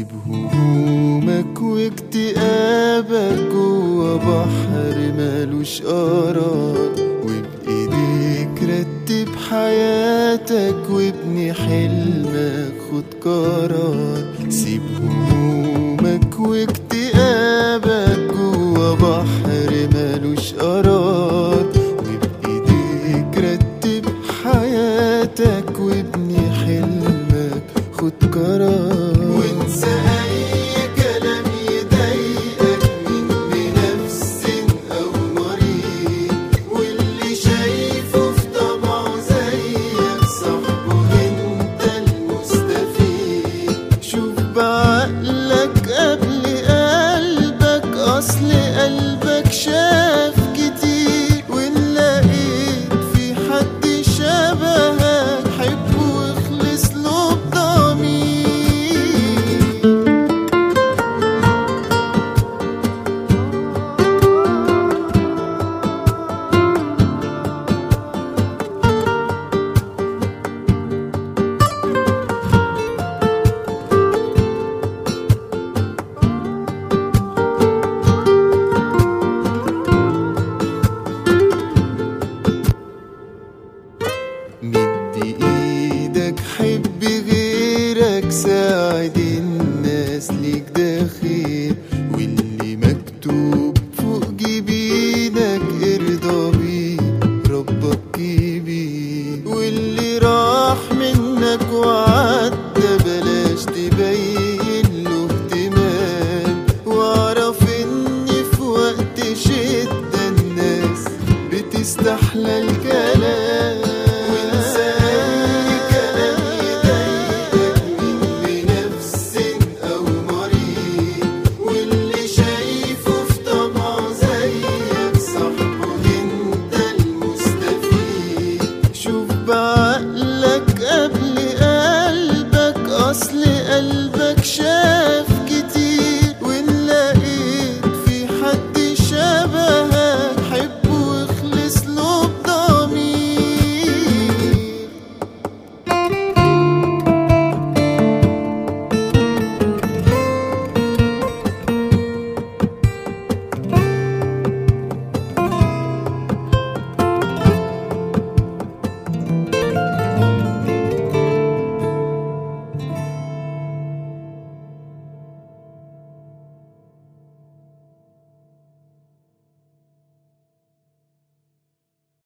همومك واكتئابك جوا بحر مالوش قرار، وبإيديك رتب حياتك وابني حلمك خد قرار. سيب همومك واكتئابك جوا بحر مالوش قرار، وبإيديك رتب حياتك وابني حلمك خد قرار. وانسى اي كلام يضايقك من بنفس او مريض، واللي شايفه في طبعه زيك صاحبه انت المستفيد. شوف بعقلك قبل قلبك، اصل قلبك شاف كتير، وان لقيت في حد شبهك حبه واخلص له بضمير. مد ايدك حب غيرك، ساعد الناس ليك ده خير، واللي مكتوب فوق جبينك ارضى بيه ربك كبير. واللي راح منك وعدى بلاش تبين له اهتمام، واعرف ان في وقت شدة الناس بتستحلى الكلام. بعقلك